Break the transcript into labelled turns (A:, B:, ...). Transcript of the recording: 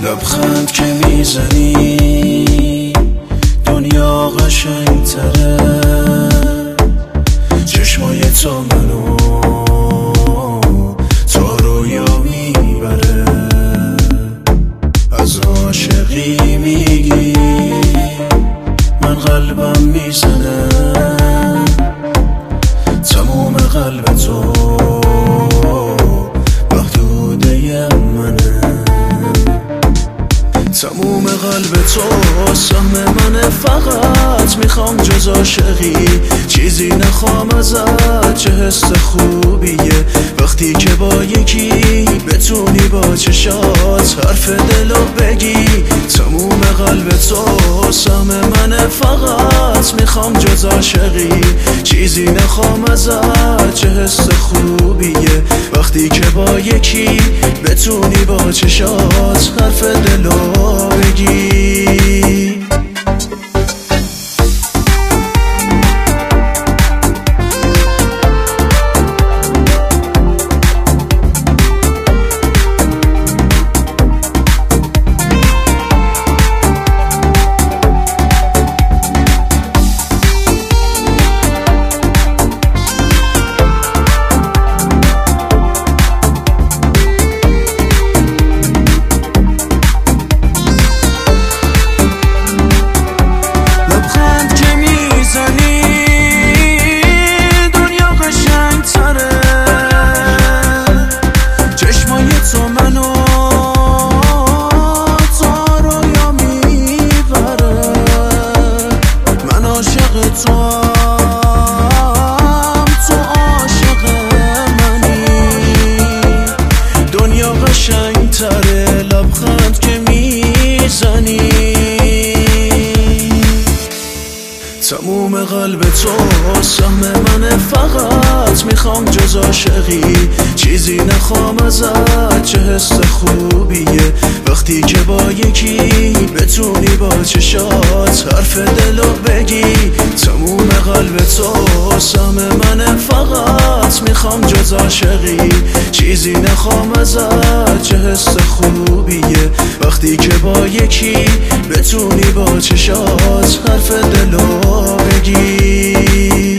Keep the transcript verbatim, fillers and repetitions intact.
A: لبخند که میزنی دنیا قشنگتره، چشمای تو منو تا رویا میبره. از عاشقی میگی من قلبم میزنه، تموم قلب تو محدوده منه، تموم قلب تو سهم منه. فقط میخوام جز عاشقی چیزی نخوام ازت، چه حس خوبیه وقتی که با یکی بتونی با چشات حرف دلو بگی. تموم قلب تو سهم منه، فقط میخوام جز عاشقی چیزی نخوام ازت، چه حس خوبیه وقتی که با یکی بتونی با چشات حرف دلو بگی. لبخند که میزنی تموم قلب تو سهم منه، فقط میخوام جز عاشقی چیزی نخوام ازت، چه حس خوبیه وقتی که با یکی بتونی با چشات حرف دلو بگی. تموم قلب تو سهم منه، فقط میخوام جز عاشقی چیزی نخوام ازت، چه حس خوبیه وقتی که با یکی بتونی با چشات حرف دلو بگی.